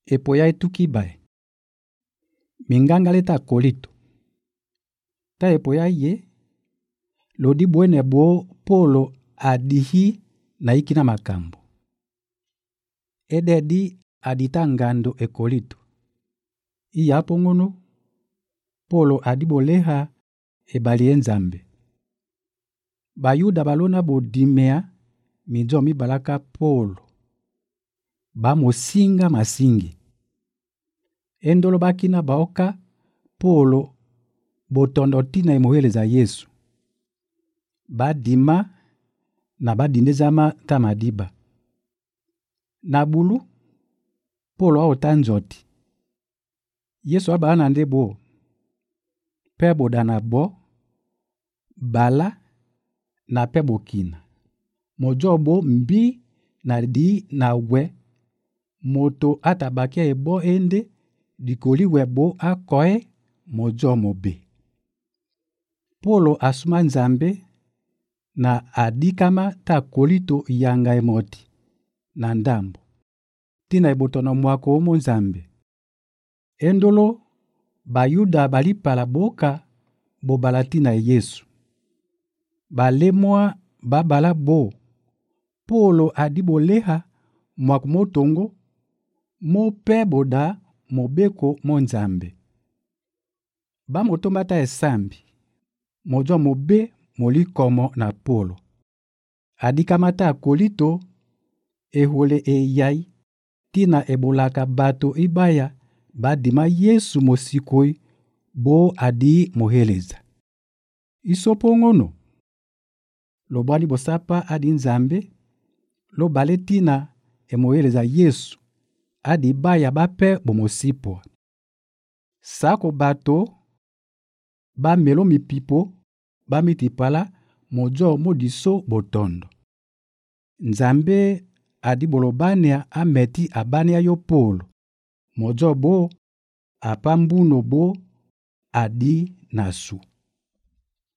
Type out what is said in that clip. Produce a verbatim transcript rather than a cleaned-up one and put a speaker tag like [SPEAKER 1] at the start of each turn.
[SPEAKER 1] epoya etuki bae. Minganga leta kolito. Ta epoya ye, lodi bwene bo Polo adihi na ikina makambo. Ededi adita ngando ekolito. Iya pongono, Polo adiboleha ebali enzambe. Bayuda balona bodimea midzo mibalaka Polo. Bamosinga masingi. Endolo bakina baoka Polo botondo tina emoheleza Yesu. Badima na badindezama tamadiba. Na bulu, Polo aota nzoti. Yesu abana ndebo. Pebo dana bo, bala na pebo kina. Mojobo mbi na di na we. Moto atabakia ebo ende, dikoli webo akoe mojo mobe. Polo asuma nzambe na adikama ta kolito yanga emoti na ndambo. Tina ebotono mwako omo nzambe. Endolo bayuda balipala boka bobala tina Yesu. Balemwa babala bo. Polo adiboleha mwako motongo mo peboda mobeko mo nzambe. Ba motombata esambi. Mojo mobe molikomo na Polo. Adikamata kolito ehole eyai tina ebolaka bato ibaya badima Yesu mosikoi bo adi moheleza. Isopongono. Lobwani bosapa adi nzambe. Lo baletina emoheleza Yesu. Adi baya bape bomosipo. Sako bato ba melo mipipo ba mitipala mojo modiso botondo. Nzambe adi bolobania ameti abania yo Polo. Mojo bo apambuno bo adi nasu.